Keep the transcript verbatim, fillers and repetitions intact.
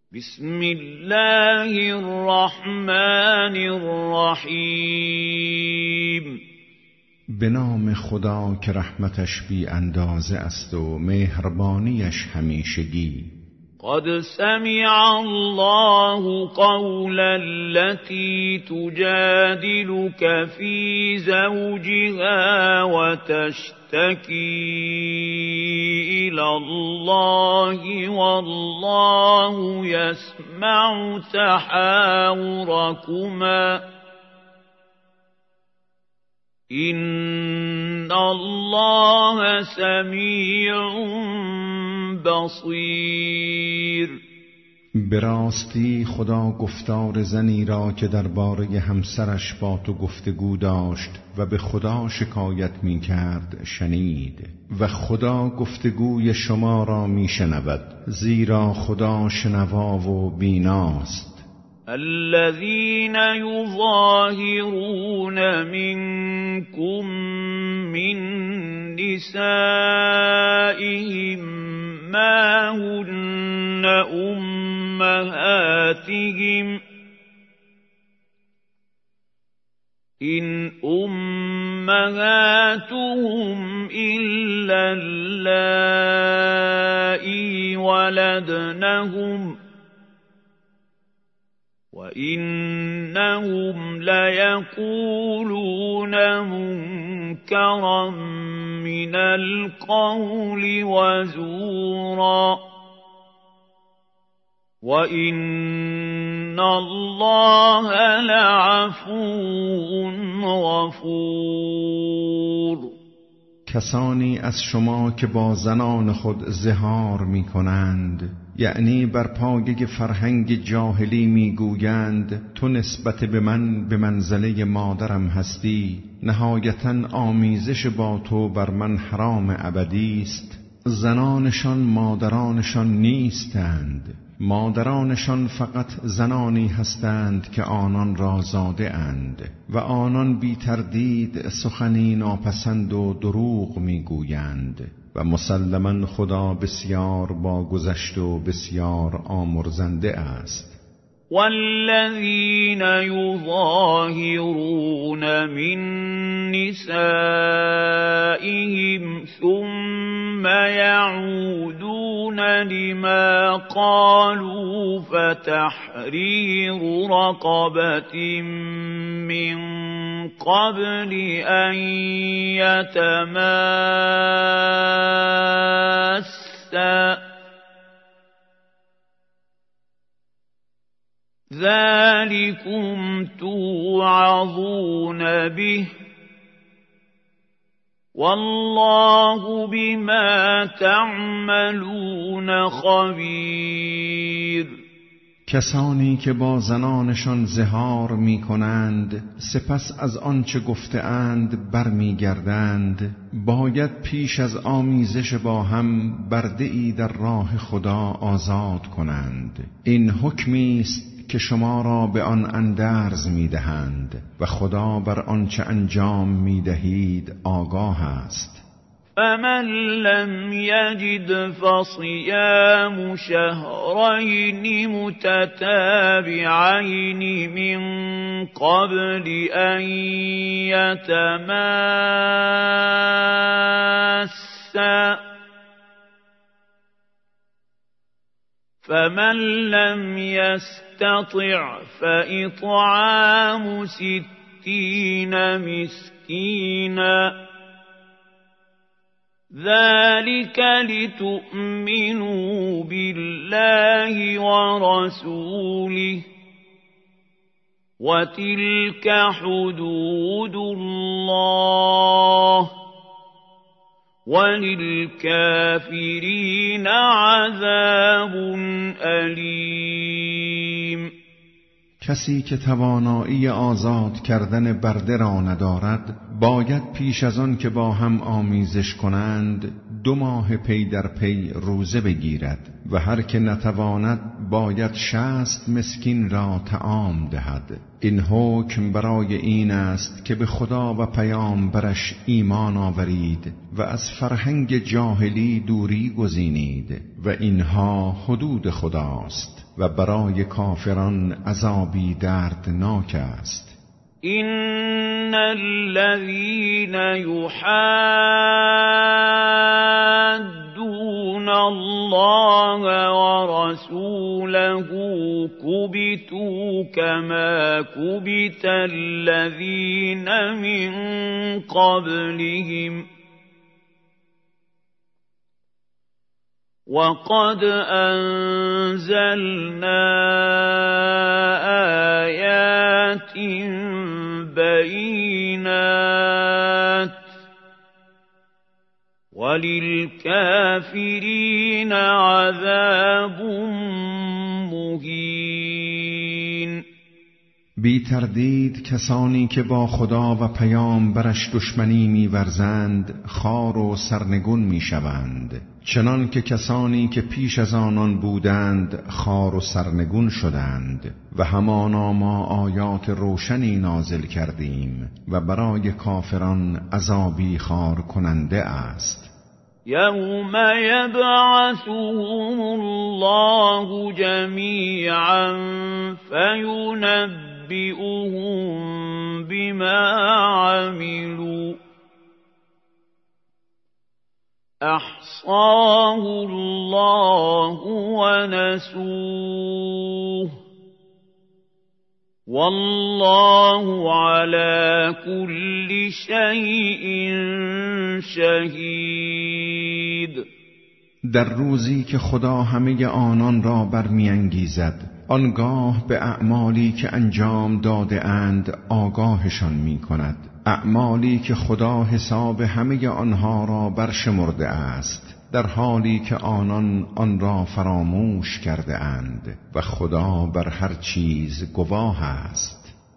بسم الله الرحمن الرحیم. به نام خدا که رحمتش بی اندازه است و مهربانیش همیشگی. قد سمع الله قول التي تجادلك في زوجها وتشتكي إلى الله والله يسمع تحاوركما إن الله سميع بصیر. به راستی خدا گفتار زنی را که درباره همسرش با تو گفتگو داشت و به خدا شکایت می کرد شنید و خدا گفتگوی شما را می شنود، زیرا خدا شنوا و بیناست. الذين يظاهرون منكم من نسائهم ما هن أمهاتهم إن أمهاتهم إلا اللائي ولدنهم وَإِنَّهُمْ لَيَقُولُونَ مُنكَرًا مِنَ الْقَوْلِ وَزُورًا وَإِنَّ اللَّهَ لَعَفُوٌّ غَفُورٌ. کسانی از شما که با زنان خود زهار می کنند، یعنی بر پایه فرهنگ جاهلی می گویند تو نسبت به من به منزله مادرم هستی، نهایتاً آمیزش با تو بر من حرام ابدی است. زنانشان مادرانشان نیستند، مادرانشان فقط زنانی هستند که آنان را زاده اند و آنان بی تردید سخنی ناپسند و دروغ می گویند و مسلماً خدا بسیار با گذشت و بسیار آمرزنده است. والذین یظاهرون من نسائهم ثم یعودون لما قالوا فتحریر رقبة من قبل أن يتماسا ذلكم توعظون به والله بما تعملون خبیر. کسانی که با زنانشان زهار می کنند سپس از آنچه گفته اند بر می گردند، باید پیش از آمیزش با هم برده‌ای در راه خدا آزاد کنند. این حکمی است که شما را به آن اندرز می دهند و خدا بر آنچه انجام می دهید آگاه است. فمن لم يجد فصيام شهرين متتابعين من قبل أن يتماسا فمن لم يستطع فإطعام ستين مسكينا ذلك لتؤمنوا بالله ورسوله وتلك حدود الله وللكافرين عذاب أليم. کسی که توانایی آزاد کردن برده را ندارد باید پیش از آن که با هم آمیزش کنند دو ماه پی در پی روزه بگیرد و هر که نتواند باید شصت مسکین را طعام دهد. این حکم برای این است که به خدا و پیامبرش ایمان آورید و از فرهنگ جاهلی دوری گزینید و اینها حدود خداست. و برای کافران عذابی دردناک است. إن الذين يحادون الله ورسوله كبتوا كما كبت الذين من قبلهم وقد أنزلنا آيات بينات وللكافرين عذاب مهین. بی تردید کسانی که با خدا و پیامبرش دشمنی می‌ورزند خار و سرنگون می‌شوند، چنان که کسانی که پیش از آنان بودند خار و سرنگون شدند. و همانا ما آیات روشنی نازل کردیم و برای کافران عذابی خار کننده است. یوم یبعثهم الله جمیعا فینبئهم بما عملوا احصاه الله ونسوه والله على كل شيء شهید. در روزی که خدا همه آنان را برمی‌انگیزد، آنگاه به اعمالی که انجام داده اند آگاهشان می کند. اعمالی که خدا حساب همه آنها را برشمرده است، در حالی که آنان آن را فراموش کرده اند و خدا بر هر چیز گواه است.